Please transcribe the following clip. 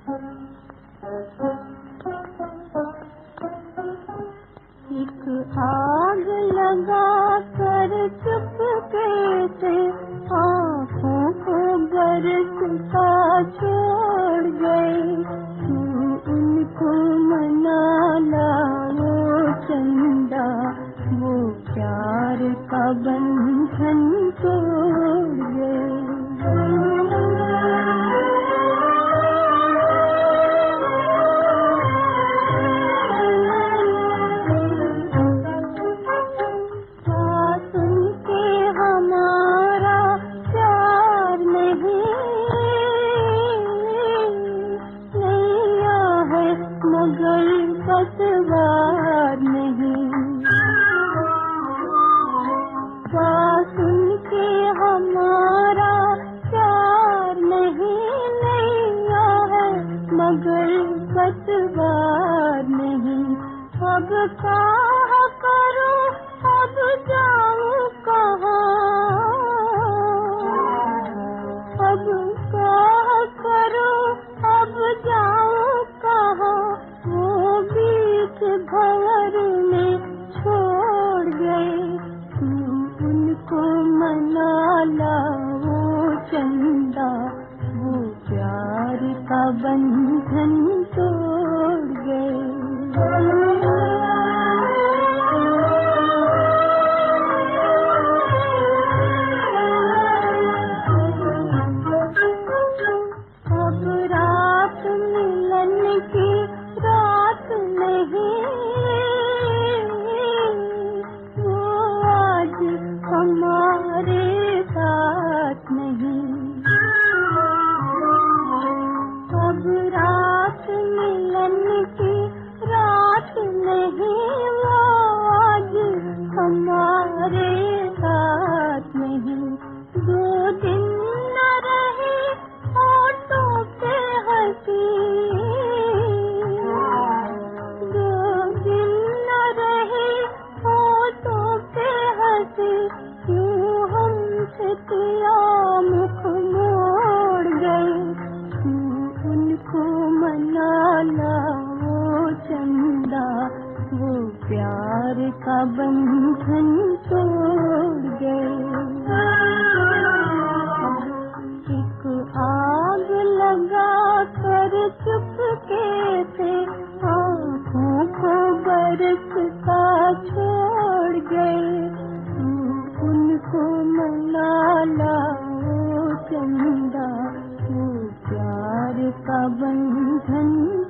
एक आग लगा कर चुपके से आँखों को बरसता छोड़ गए। उनको मना लाओ चंदा, वो प्यार का बंधन तोड़ गए। पतवार नहीं सुन के हमारा प्यार नहीं नैया है मगर पतवार नहीं। अब कहाँ करूं अब जाऊं कहाँ, अब कहाँ करूं अब जाऊं कहाँ, वो बीच भंवर में छोड़ गए। उनको मना लाओ चंदा, वो प्यार का बंधन तोड़ गए। अब रात मिलन की रात नहीं, वो आज हमारे साथ नहीं। अब रात मिलन की रात नहीं, वो आज हमारे साथ नहीं। 2 दिन न रही होठों पे हंसी, 2 दिन न रही होठों पे हंसी, क्यों हमसे पिया मुख मोड़ गए। उनको मना लाओ चंदा, वो प्यार का बंधन तोड़ गए। एक आग लगा कर चुपके से आँखों को बरसता छोड़ गए। उनको मना लाओ चंदा, वो प्यार का बंधन